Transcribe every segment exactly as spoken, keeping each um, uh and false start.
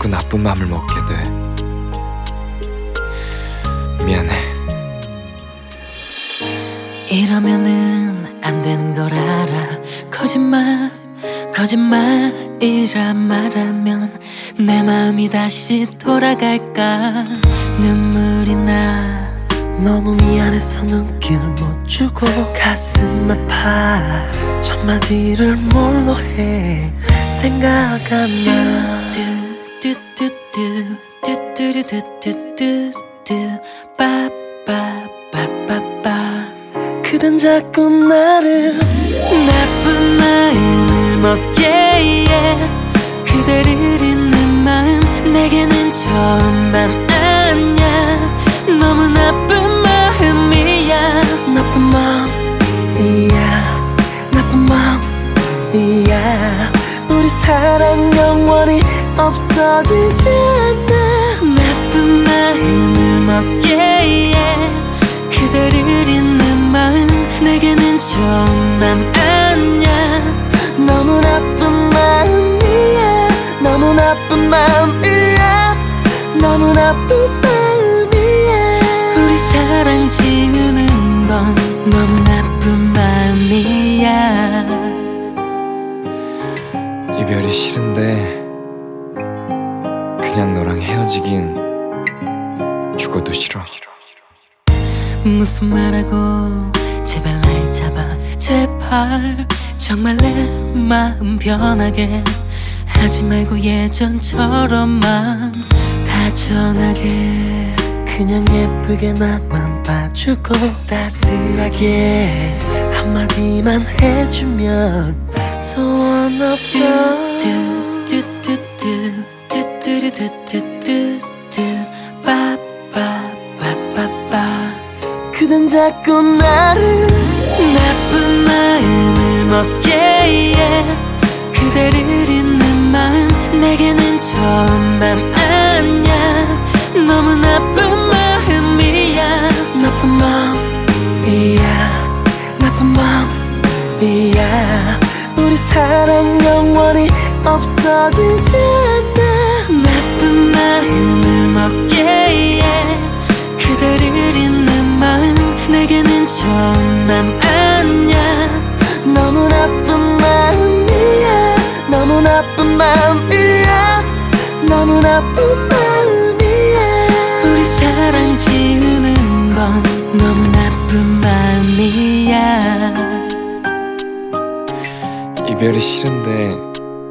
자꾸 나쁜 맘을 먹게 돼. 미안해. 이러면은 안 되는 걸 알아. 거짓말 거짓말이라 말하면 내 마음이 다시 돌아갈까. 눈물이 나. 너무 미안해서 눈길 못 주고 가슴 아파 첫 마디를 뭘로 해 생각하면 뚜뚜뚜뚜뚜뚜뚜뚜뚜 빠빠빠빠빠. 그댄 자꾸 나를 나쁜 마음을 먹게 해. 그대를 잊는 마음 내게는 좋은 맘 아냐. 너무 나쁜 마음이야. 나쁜 마음이야 나쁜 마음이야. 우리 사랑 영원히 없어지지 않아. 나쁜 마음을 먹게 해. 그대를 잊는 마음 내게는 좋은 맘 아냐. 너무 나쁜 마음이야 너무 나쁜 마음이야 너무 나쁜 마음이야. 우리 사랑 지우는 건 너무 나쁜 마음이야. 이별이 싫은데 그냥 너랑 헤어지긴 죽어도 싫어. 무슨 말하고 제발 날 잡아. 제발 정말 내 마음 변하게 하지 말고 예전처럼만 다정하게. 그냥 예쁘게 나만 봐주고 따스하게 한마디만 해주면 소원 없어. 뚜뚜뚜뚜뚜뚜뚜뚜뚜뚜 빠빠빠빠빠. 그댄 자꾸 나를 나쁜 마음을 먹게 해. 그대를 잊는 마음 내게는 좋은 맘 아냐. 너무 나쁜 마음이야. 나쁜 마음이야 나쁜 마음이야. 우리 사랑 영원히 없어지지 않아. 나쁜 마음을 먹게 해. 그대를 잊는 마음 내게는 좋은 맘 아냐. 너무 나쁜 마음이야 너무 나쁜 마음이야 너무 나쁜 마음이야. 우리 사랑 지우는 건 너무 나쁜 마음이야. 이별이 싫은데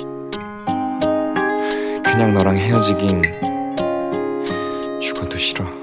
그냥 너랑 헤어지긴 죽어도 싫어.